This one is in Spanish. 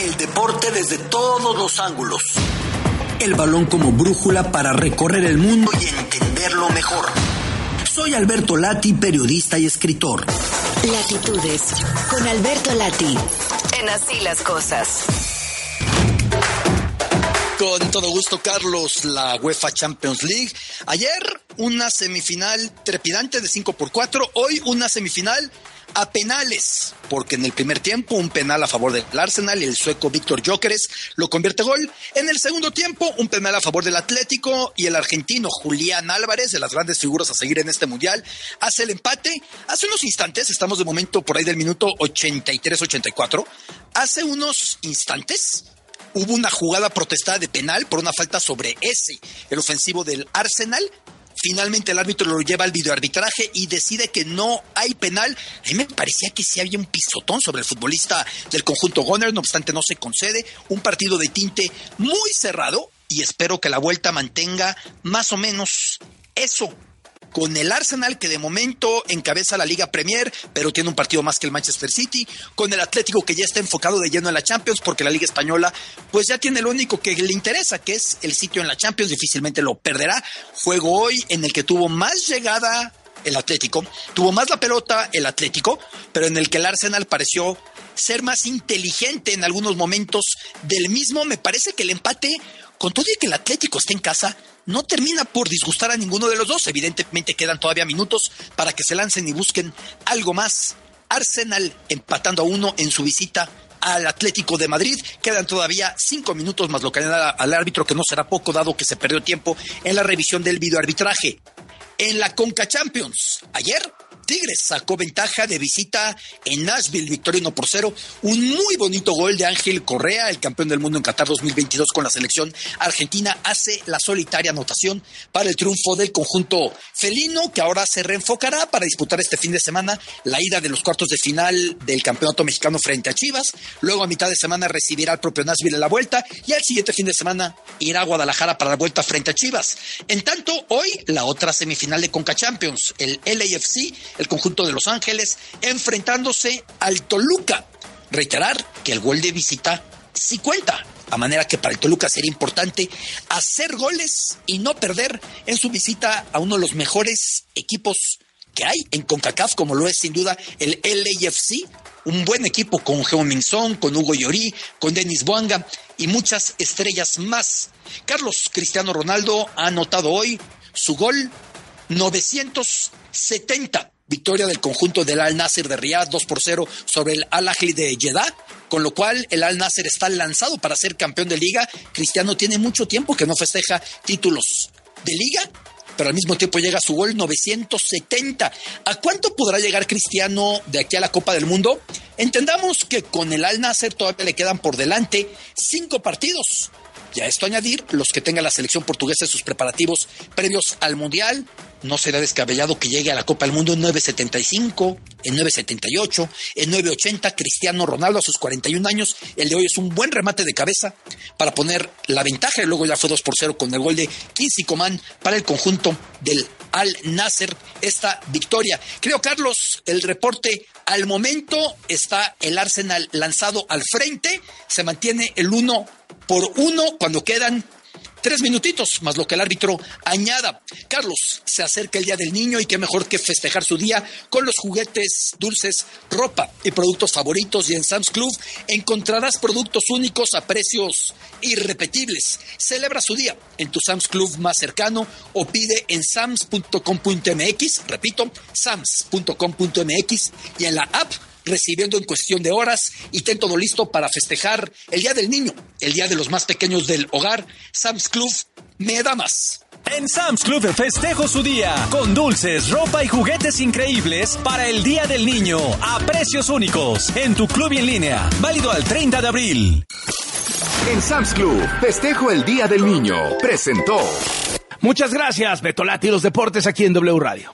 El deporte desde todos los ángulos. El balón como brújula para recorrer el mundo y entenderlo mejor. Soy Alberto Lati, periodista y escritor. Latitudes, con Alberto Lati, en Así las Cosas. Con todo gusto, Carlos, la UEFA Champions League. Ayer una semifinal trepidante de 5-4, hoy una semifinal a penales, porque en el primer tiempo un penal a favor del Arsenal y el sueco Víctor Gyökeres lo convierte gol. En el segundo tiempo un penal a favor del Atlético y el argentino Julián Álvarez, de las grandes figuras a seguir en este mundial, hace el empate. Hace unos instantes, estamos de momento por ahí del minuto 83-84, hace unos instantes hubo una jugada protestada de penal por una falta sobre el ofensivo del Arsenal. Finalmente el árbitro lo lleva al videoarbitraje y decide que no hay penal. A mí me parecía que sí había un pisotón sobre el futbolista del conjunto Gunners, no obstante no se concede. Un partido de tinte muy cerrado y espero que la vuelta mantenga más o menos eso. Con el Arsenal, que de momento encabeza la Liga Premier, pero tiene un partido más que el Manchester City. Con el Atlético, que ya está enfocado de lleno en la Champions, porque la Liga Española pues ya tiene lo único que le interesa, que es el sitio en la Champions. Difícilmente lo perderá. Juego hoy en el que tuvo más llegada el Atlético, tuvo más la pelota el Atlético, pero en el que el Arsenal pareció ser más inteligente en algunos momentos del mismo. Me parece que el empate, con todo y que el Atlético está en casa, no termina por disgustar a ninguno de los dos. Evidentemente quedan todavía minutos para que se lancen y busquen algo más. Arsenal empatando a 1 en su visita al Atlético de Madrid. Quedan todavía 5 minutos más lo que da al árbitro, que no será poco dado que se perdió tiempo en la revisión del videoarbitraje. En la Conca Champions, ayer Tigres sacó ventaja de visita en Nashville, victoria 1-0. Un muy bonito gol de Ángel Correa, el campeón del mundo en Qatar 2022 con la selección argentina, hace la solitaria anotación para el triunfo del conjunto felino, que ahora se reenfocará para disputar este fin de semana la ida de los cuartos de final del campeonato mexicano frente a Chivas. Luego a mitad de semana recibirá al propio Nashville en la vuelta y al siguiente fin de semana irá a Guadalajara para la vuelta frente a Chivas. En tanto, hoy la otra semifinal de Conca Champions, el LAFC, el conjunto de Los Ángeles, enfrentándose al Toluca. Reiterar que el gol de visita sí cuenta, a manera que para el Toluca sería importante hacer goles y no perder en su visita a uno de los mejores equipos que hay en CONCACAF, como lo es sin duda el LAFC, un buen equipo con Heung-min Son, con Hugo Lloris, con Denis Bouanga y muchas estrellas más. Carlos Cristiano Ronaldo ha anotado hoy su gol 970. Victoria del conjunto del Al Nassr de Riyadh 2-0 sobre el Al Ahly de Jeddah, con lo cual el Al Nassr está lanzado para ser campeón de liga. Cristiano tiene mucho tiempo que no festeja títulos de liga, pero al mismo tiempo llega su gol 970. ¿A cuánto podrá llegar Cristiano de aquí a la Copa del Mundo? Entendamos que con el Al Nassr todavía le quedan por delante 5 partidos. Y a esto añadir los que tenga la selección portuguesa en sus preparativos previos al Mundial. No será descabellado que llegue a la Copa del Mundo en 9.75, en 9.78, en 9.80. Cristiano Ronaldo a sus 41 años. El de hoy es un buen remate de cabeza para poner la ventaja. Y luego ya fue 2-0 con el gol de Kingsley Coman para el conjunto del Al Nassr. Esta victoria. Creo, Carlos, el reporte al momento está el Arsenal lanzado al frente. Se mantiene el 1-1 cuando quedan 3 minutitos, más lo que el árbitro añada. Carlos, se acerca el Día del Niño y qué mejor que festejar su día con los juguetes, dulces, ropa y productos favoritos. Y en Sam's Club encontrarás productos únicos a precios irrepetibles. Celebra su día en tu Sam's Club más cercano o pide en sams.com.mx, repito, sams.com.mx y en la app, recibiendo en cuestión de horas, y ten todo listo para festejar el Día del Niño, el día de los más pequeños del hogar. Sam's Club me da más. En Sam's Club festejo su día con dulces, ropa y juguetes increíbles para el Día del Niño a precios únicos en tu club y en línea. Válido al 30 de abril. En Sam's Club, festejo el Día del Niño. Presentó. Muchas gracias, Beto Lati, los deportes aquí en W Radio.